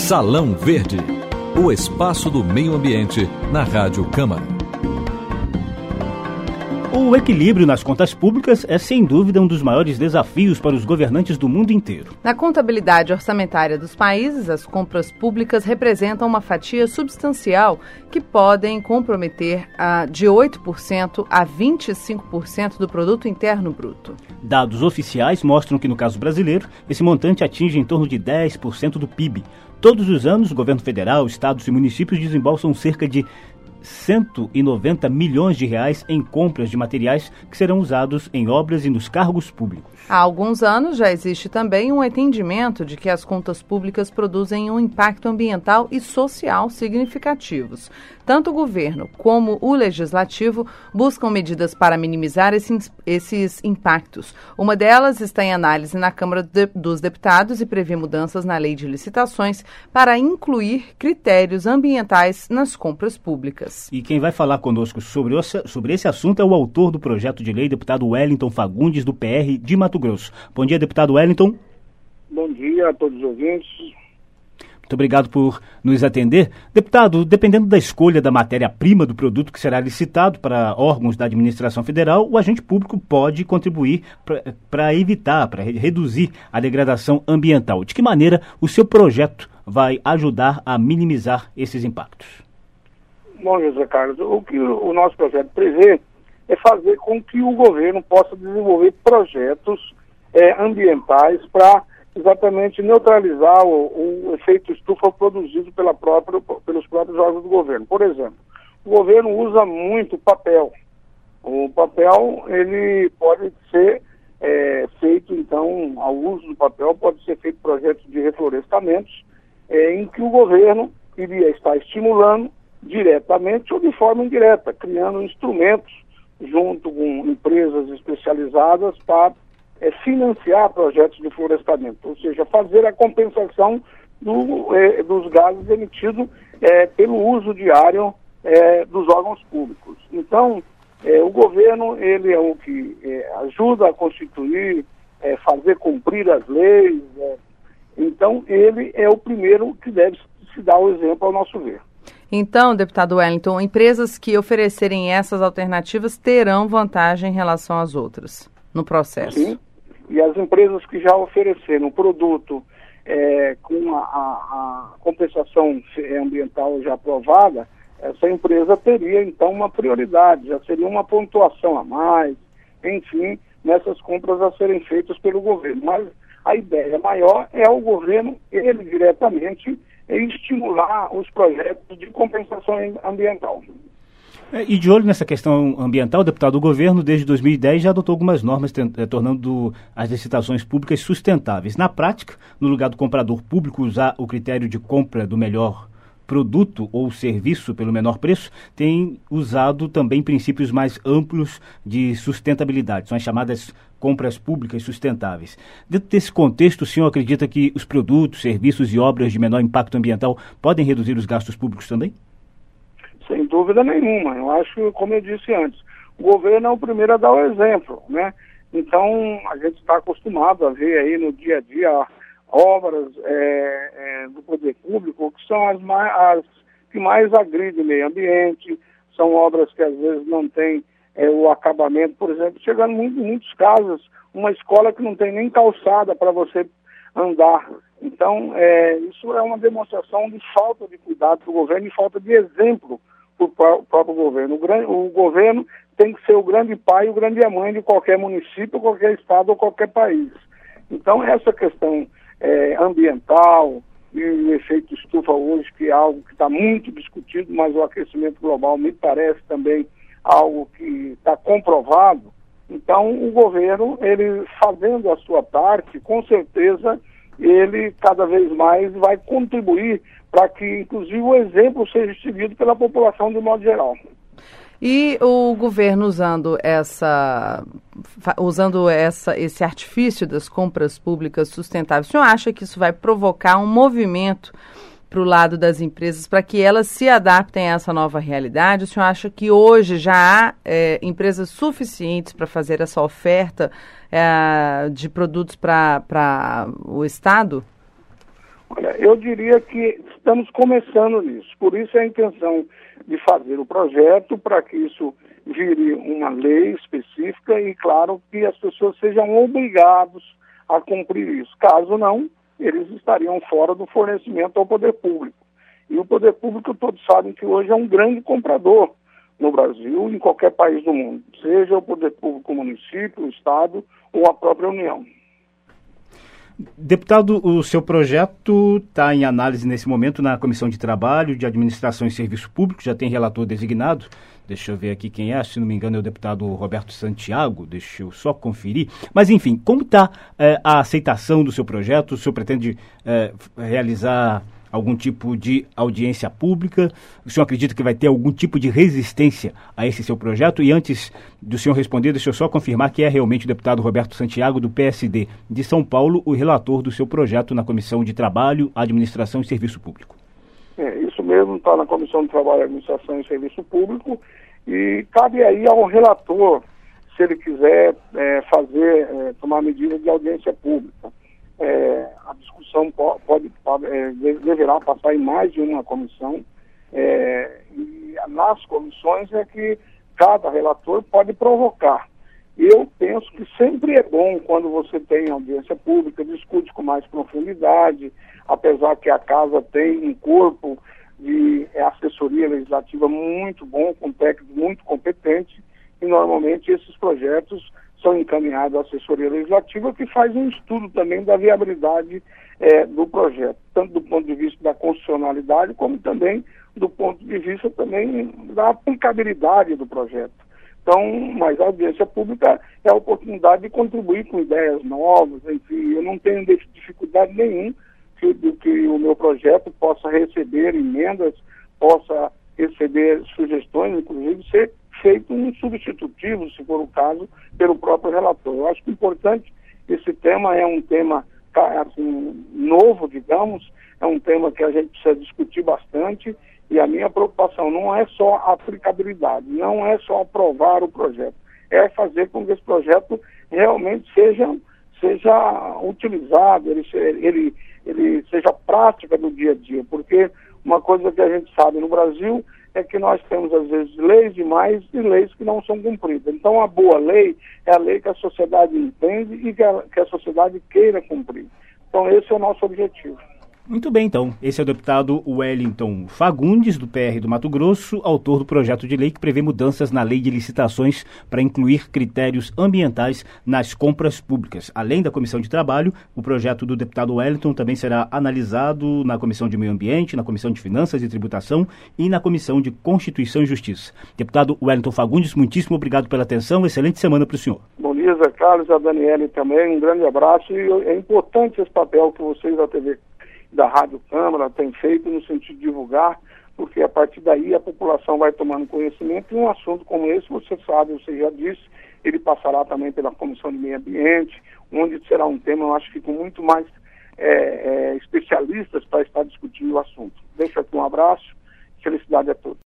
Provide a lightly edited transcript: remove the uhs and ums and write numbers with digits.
Salão Verde, o espaço do meio ambiente na Rádio Câmara. O equilíbrio nas contas públicas é, sem dúvida, um dos maiores desafios para os governantes do mundo inteiro. Na contabilidade orçamentária dos países, as compras públicas representam uma fatia substancial que podem comprometer de 8% a 25% do produto interno bruto. Dados oficiais mostram que, no caso brasileiro, esse montante atinge em torno de 10% do PIB. Todos os anos, o governo federal, estados e municípios desembolsam cerca de 190 milhões de reais em compras de materiais que serão usados em obras e nos cargos públicos. Há alguns anos já existe também um entendimento de que as contas públicas produzem um impacto ambiental e social significativos. Tanto o governo como o legislativo buscam medidas para minimizar esses impactos. Uma delas está em análise na Câmara dos Deputados e prevê mudanças na lei de licitações para incluir critérios ambientais nas compras públicas. E quem vai falar conosco sobre esse assunto é o autor do projeto de lei, deputado Wellington Fagundes, do PR de Mato Grosso. Bom dia, deputado Wellington. Bom dia a todos os ouvintes. Muito obrigado por nos atender. Deputado, dependendo da escolha da matéria-prima do produto que será licitado para órgãos da administração federal, o agente público pode contribuir para evitar, para reduzir a degradação ambiental. De que maneira o seu projeto vai ajudar a minimizar esses impactos? Bom, José Carlos, o que o nosso projeto prevê é fazer com que o governo possa desenvolver projetos ambientais para exatamente neutralizar o efeito estufa produzido pelos próprios órgãos do governo. Por exemplo, o governo usa muito papel. O papel, ele pode ser feito, então, ao uso do papel, pode ser feito projetos de reflorestamentos, em que o governo iria estar estimulando diretamente ou de forma indireta, criando instrumentos junto com empresas especializadas para financiar projetos de florestamento, ou seja, fazer a compensação dos gases emitidos pelo uso diário dos órgãos públicos. Então, o governo, ele é o que ajuda a constituir, fazer cumprir as leis, então ele é o primeiro que deve se dar o exemplo ao nosso ver. Então, deputado Wellington, empresas que oferecerem essas alternativas terão vantagem em relação às outras no processo. Sim, e as empresas que já ofereceram produto com a compensação ambiental já aprovada, essa empresa teria então uma prioridade, já seria uma pontuação a mais, enfim, nessas compras a serem feitas pelo governo. Mas a ideia maior é o governo, ele diretamente, estimular os projetos de compensação ambiental. E de olho nessa questão ambiental, deputado, o governo desde 2010 já adotou algumas normas tornando as licitações públicas sustentáveis. Na prática, no lugar do comprador público usar o critério de compra do melhor produto ou serviço pelo menor preço, tem usado também princípios mais amplos de sustentabilidade, são as chamadas compras públicas sustentáveis. Dentro desse contexto, o senhor acredita que os produtos, serviços e obras de menor impacto ambiental podem reduzir os gastos públicos também? Sem dúvida nenhuma. Eu acho, como eu disse antes, o governo é o primeiro a dar o exemplo, né? Então, a gente está acostumado a ver aí no dia a dia obras do poder público que são as que mais agridem o meio ambiente, são obras que às vezes não têm o acabamento, por exemplo, chegando em muitos casos, uma escola que não tem nem calçada para você andar. Então, isso é uma demonstração de falta de cuidado do governo e falta de exemplo para o próprio governo. O governo tem que ser o grande pai e o grande mãe de qualquer município, qualquer estado ou qualquer país. Então, essa questão ambiental e o efeito estufa hoje, que é algo que está muito discutido, mas o aquecimento global me parece também algo que está comprovado. Então, o governo, ele fazendo a sua parte, com certeza, ele cada vez mais vai contribuir para que, inclusive, o exemplo seja seguido pela população de modo geral. E o governo usando esse artifício das compras públicas sustentáveis, o senhor acha que isso vai provocar um movimento para o lado das empresas para que elas se adaptem a essa nova realidade? O senhor acha que hoje já há empresas suficientes para fazer essa oferta de produtos para o Estado? Olha, eu diria que estamos começando nisso. Por isso a intenção de fazer o projeto para que isso vire uma lei específica e, claro, que as pessoas sejam obrigados a cumprir isso. Caso não, eles estariam fora do fornecimento ao poder público. E o poder público, todos sabem que hoje é um grande comprador no Brasil, em qualquer país do mundo, seja o poder público, o município, o Estado ou a própria União. Deputado, o seu projeto está em análise nesse momento na Comissão de Trabalho, de Administração e Serviço Público, já tem relator designado. Deixa eu ver aqui quem é, se não me engano é o deputado Roberto Santiago, deixa eu só conferir. Mas enfim, como está a aceitação do seu projeto? O senhor pretende realizar algum tipo de audiência pública? O senhor acredita que vai ter algum tipo de resistência a esse seu projeto? E antes do senhor responder, deixa eu só confirmar que é realmente o deputado Roberto Santiago, do PSD de São Paulo, o relator do seu projeto na Comissão de Trabalho, Administração e Serviço Público. Isso mesmo, está na Comissão de Trabalho, Administração e Serviço Público, e cabe aí ao relator, se ele quiser tomar medida de audiência pública. A discussão deverá passar em mais de uma comissão, e nas comissões é que cada relator pode provocar. Eu penso que sempre é bom quando você tem audiência pública, discute com mais profundidade, apesar que a casa tem um corpo de assessoria legislativa muito bom, com técnicos muito competentes, e normalmente esses projetos são encaminhados à assessoria legislativa, que faz um estudo também da viabilidade do projeto, tanto do ponto de vista da constitucionalidade, como também do ponto de vista também da aplicabilidade do projeto. Então, mas a audiência pública é a oportunidade de contribuir com ideias novas, enfim, eu não tenho dificuldade nenhuma que o meu projeto possa receber emendas, possa receber sugestões, inclusive ser feito um substitutivo, se for o caso, pelo próprio relator. Eu acho que importante, esse tema é um tema assim, novo, digamos, é um tema que a gente precisa discutir bastante, e a minha preocupação não é só a aplicabilidade, não é só aprovar o projeto, é fazer com que esse projeto realmente seja utilizado, ele seja prática do dia a dia, porque uma coisa que a gente sabe no Brasil é que nós temos, às vezes, leis demais e leis que não são cumpridas. Então, a boa lei é a lei que a sociedade entende e que a sociedade queira cumprir. Então, esse é o nosso objetivo. Muito bem, então. Esse é o deputado Wellington Fagundes, do PR do Mato Grosso, autor do projeto de lei que prevê mudanças na lei de licitações para incluir critérios ambientais nas compras públicas. Além da Comissão de Trabalho, o projeto do deputado Wellington também será analisado na Comissão de Meio Ambiente, na Comissão de Finanças e Tributação e na Comissão de Constituição e Justiça. Deputado Wellington Fagundes, muitíssimo obrigado pela atenção. Excelente semana para o senhor. Bom dia, Zé Carlos, a Daniele também. Um grande abraço. E é importante esse papel que vocês da TV da Rádio Câmara tem feito no sentido de divulgar, porque a partir daí a população vai tomando conhecimento e um assunto como esse, você sabe, você já disse, ele passará também pela Comissão de Meio Ambiente, onde será um tema, eu acho que com muito mais especialistas para estar discutindo o assunto. Deixo aqui um abraço, felicidade a todos.